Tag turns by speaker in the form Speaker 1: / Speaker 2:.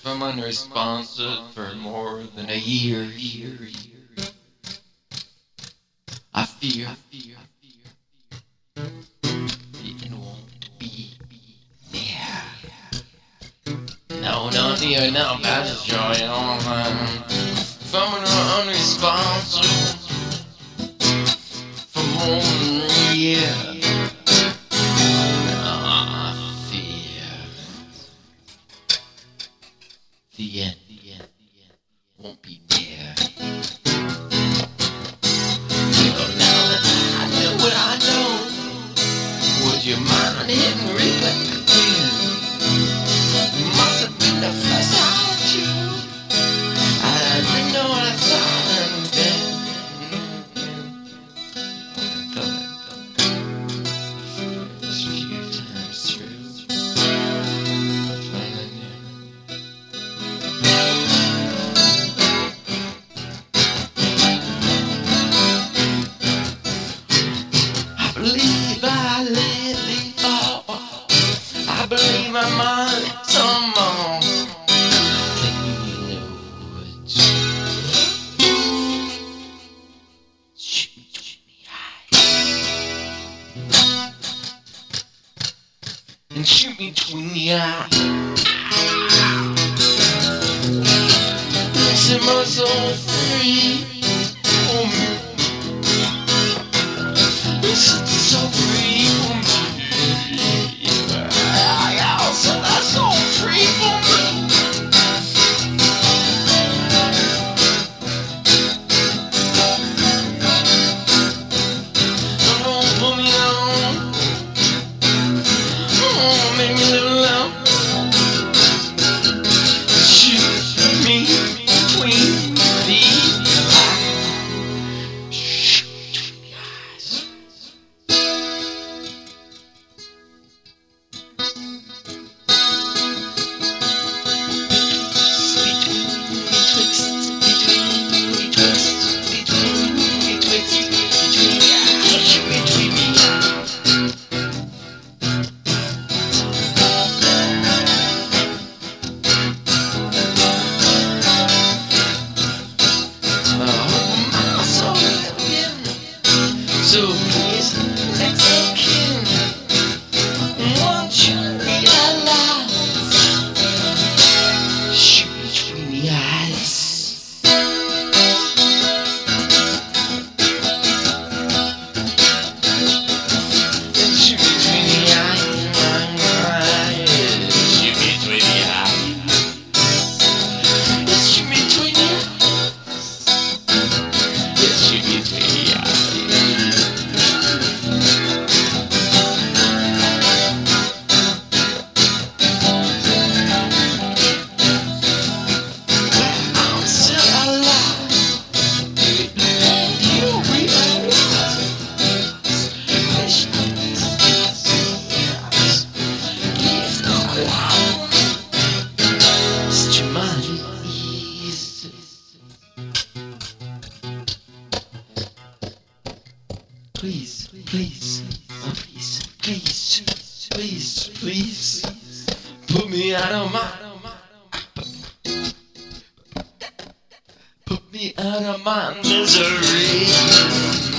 Speaker 1: I'm unresponsive for more than a year. I fear it won't be near. No, not near, now passes joy on. If I'm unresponsive for more than a year, I fear the end won't be near. Well, now that I know what I know, would you mind hitting replay again? Must have been the first time that you, I didn't know what I thought and then this few times through. I believe I live before. I believe I'm on some more. Shoot me between the eyes. And shoot me between the eyes. Set my soul free. Oh, set the soul free for me. I'll set that soul free for me. Don't put me down. Make me live alone. Shoot me between the eyes. Shoot between the eyes. So please, next of kin, won't you realize? Shoot between the eyes. And shoot between the eyes. Shoot between the eyes. Shoot between the eyes. Shoot between the eyes. Please, please, oh please, please, please, please, put me out of my misery.